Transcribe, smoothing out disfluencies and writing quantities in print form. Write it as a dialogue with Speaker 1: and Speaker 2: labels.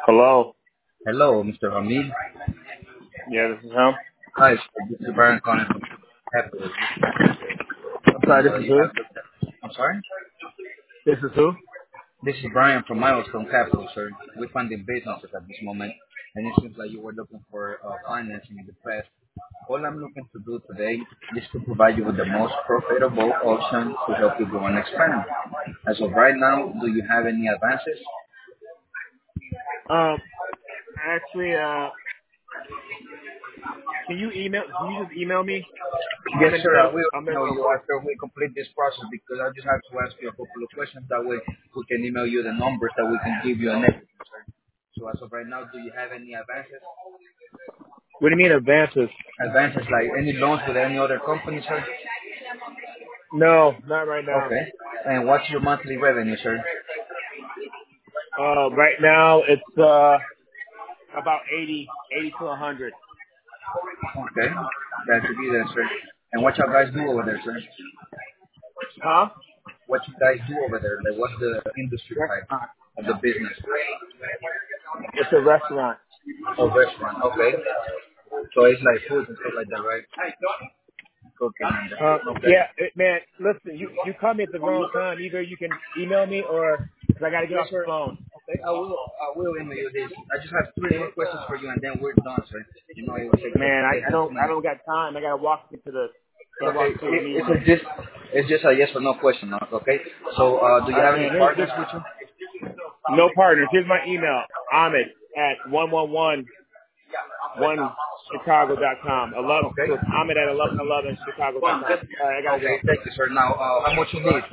Speaker 1: Hello.
Speaker 2: Hello, Mr. Hamid.
Speaker 1: Yeah, this is him.
Speaker 2: Hi, sir. This is Brian calling from Capital.
Speaker 1: I'm sorry. This is
Speaker 2: You
Speaker 1: who?
Speaker 2: have looked at. I'm sorry.
Speaker 1: This is who?
Speaker 2: This is Brian from Milestone Capital, sir. We funding businesses at this moment, and it seems like you were looking for financing in the past. All I'm looking to do today is to provide you with the most profitable option to help you grow and expand. As of right now, do you have any advances?
Speaker 1: Um, actually, can you just email me? I'm
Speaker 2: Yes,
Speaker 1: in the
Speaker 2: sir. I
Speaker 1: middle.
Speaker 2: will
Speaker 1: I'm in.
Speaker 2: email you after we complete this process because I just have to ask you a couple of questions. That way, we can email you the numbers that we can give you and everything, sir. So as of right now, do you have any advances?
Speaker 1: What do you mean advances?
Speaker 2: Advances like any loans with any other company, sir?
Speaker 1: No, not right now.
Speaker 2: Okay. And what's your monthly revenue, sir?
Speaker 1: Right now it's about 80 to 100.
Speaker 2: Okay. That should be there, sir. And what you guys do over there, sir?
Speaker 1: Huh?
Speaker 2: What you guys do over there? Like, what's the industry type
Speaker 1: Restaurant.
Speaker 2: of the business?
Speaker 1: It's a restaurant.
Speaker 2: Oh, restaurant. Okay. So it's like food and stuff like that, right? Cooking and okay.
Speaker 1: Yeah, man. Listen, you caught me at the wrong time. Either you can email me or because I got to get
Speaker 2: Yes,
Speaker 1: off the
Speaker 2: sir.
Speaker 1: phone.
Speaker 2: Okay, I will email you this. I just have three more questions for you, and then we're done, sir. You know, it will take
Speaker 1: Man,
Speaker 2: less
Speaker 1: I
Speaker 2: than
Speaker 1: don't
Speaker 2: 2
Speaker 1: I
Speaker 2: minutes.
Speaker 1: don't got time. I got to walk into the
Speaker 2: Okay,
Speaker 1: the
Speaker 2: it's
Speaker 1: meeting.
Speaker 2: just a yes or no question, okay? So, do
Speaker 1: All
Speaker 2: you
Speaker 1: right,
Speaker 2: have any
Speaker 1: man.
Speaker 2: partners with you?
Speaker 1: No partners. Here's my email. Ahmed at 1111chicago.com. 11,
Speaker 2: Okay.
Speaker 1: so it's Ahmed at 1111chicago.com. All right, I gotta
Speaker 2: Okay,
Speaker 1: go.
Speaker 2: thank you, sir. Now, how much you need?